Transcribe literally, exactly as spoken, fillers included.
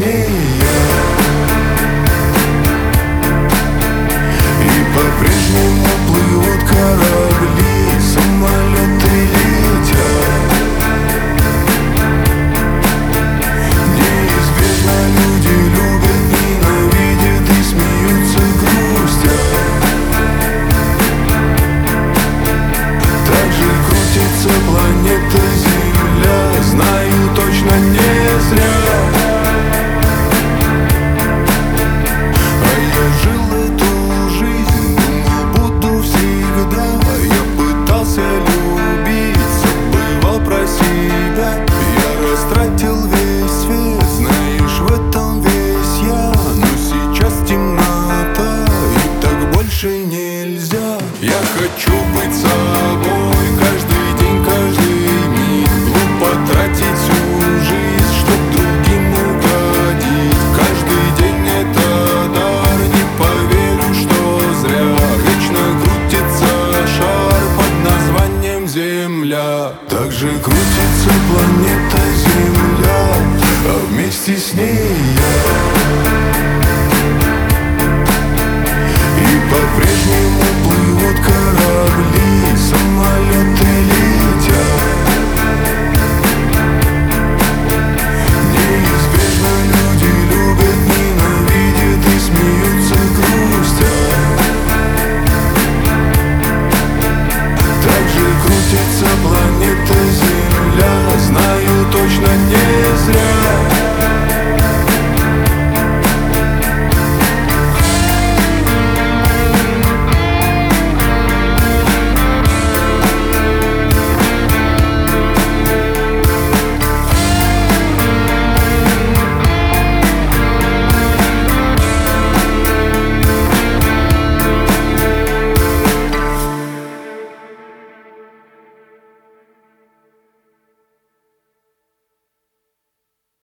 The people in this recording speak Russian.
ней я, и по-прежнему плывут корабли, самолеты летят. Неизбежно люди любят, ненавидят и смеются, грустят. Так же крутится планета Земля, знаю точно не зря. А я жил эту жизнь, думал, буду всегда. Я пытался любить, забывал про себя. Я растратил весь свет, знаешь, в этом весь я. Но сейчас темнота, и так больше нельзя. Я хочу быть собой каждый день, каждый миг. Глупо тратить всю жизнь, чтоб другим угодить. Каждый день это дар, не поверю, что зря. Вечно крутится шар под названием Земля. Так же крутится планета Земля, а вместе с ней я. И по-прежнему плывут корабли, самолеты летят.